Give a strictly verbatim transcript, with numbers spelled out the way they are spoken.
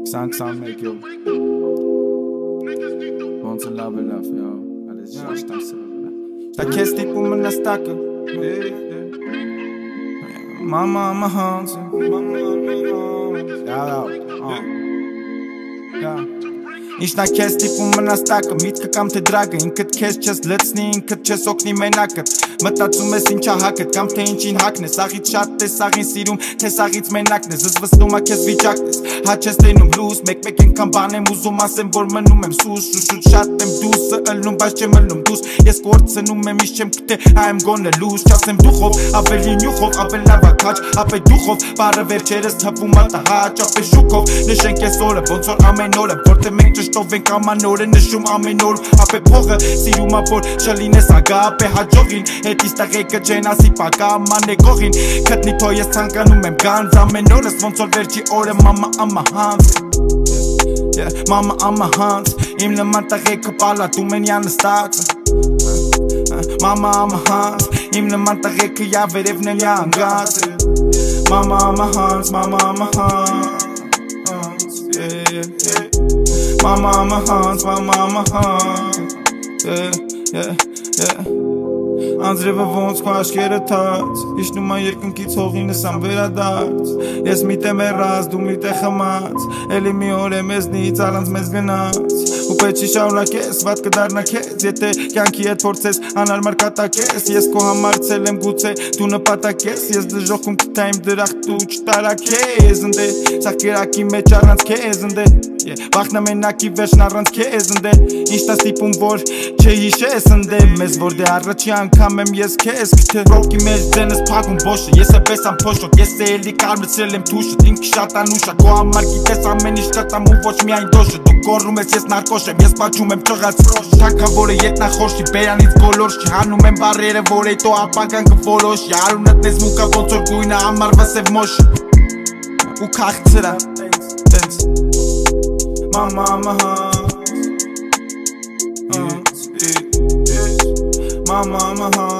քսան քսանմեկ յո ոնց է լավ է լավ յո alles շաշտան սրվա Դա քեզ տիպում է նստակը Mama I'm a hands Mama I'm a hands Yeah Yeah Ինչ նա քեզ տիպում մնաստակը, միտքը կամ թե դրագը Ինքդ քեզ չես լցնի, ինքդ չես օգնի մենակդ Մտածում ես ինչա հակդ, կամ թե ինչին հակն է Սաղից շատ ես, սաղին սիրում, թե սաղից մենակն է Զզվստում ա քեզ վիճակն ես, հաչ ես տենում լուս Մեկ-մեկ ենքան բան եմ ուզում, ասեմ, որ մնում եմ սուս Շուշուտ շատ եմ դուսը ըլնում, բայց չեմ ըլնում դուս Ես կորցնում եմ, իշ չեմ կտե, այ եմ գոնը լուս Չասեմ դուխով, ավելի նյուխով, ապել լավակաչ Ապե դուխով, բարը վերջերս թվում ատահաչ Ապե շուկով, նշենք ես օրը, ոնց որ ամեն օրը Որտե մենք ճշտով ենք ամանորը նշում ամեն օր Ապե փողը սիրում ա որ չլինես ագա Ապե հաջողին հետից տղեկը չեն ասի պակա Աման է գողին քտնի թո ես ցանկանում եմ գանձ Ամեն օրս ոնց որ վերջի օրը մամա ամա հանց Մամա ամա հանց Իմ նման տղեկը պալատում են յանստացը Մամա ամա հանց Իմ նման տղեկը յա վերևն են յանգած Մամա ամա հանց Մամա ամա հանց Mama, I'm a hands, mama, I'm a hands Yeah, yeah, yeah Անձրևը ոնց քո աչքերը թաց Իշնում ա երկնքից հողինս ամ վերադարձ Ես միտեմ էրած, դու միտե խմած Էլի մի օր է մեզնից, առանց մեզ գնաց Ու պետք չի շարունակես, վատ կդառնա քեզ Եթե կյանքի հետ փորձես, անարմար կատակես Ես քո համար ցել եմ գուցե, դու նպատակես Ես դժոխքում կտա իմ դրախտ ու չտարակես Ընդ է, սաղ կերակի մեջ առանց քեզ ընդ է Վախնա մենակի վերջն առանց քեզ ընդ է Ինչ տա ստիպում, որ չհիշես ընդ է Մեզ որ դե առաջի անգամ եմ ես քեզ Քիթե ռոկի մեջ ձենս փակում բոշը Ես է պես ամ փոշոտ, ես է էլի կարմրցրել եմ թուշը Ինքը շատ անուշ ա, քո համար գիտես ամեն ինչ կտամ ու ոչ միայն դոշը Դու կոռում ես, ես նարկոշ եմ, ես պաչում եմ ճղած ֆրոշ Թակավորը ետնախոշի, բերանից գոլորշ Չհանում եմ բարերը, որ էտո ապագան կվորոշի Արունըտ նեզ մուկա ոնց որ գույնը ամարվա սև մոշը Ու քախցրա, տենց Mama, I'm a hands Mama, I'm a hands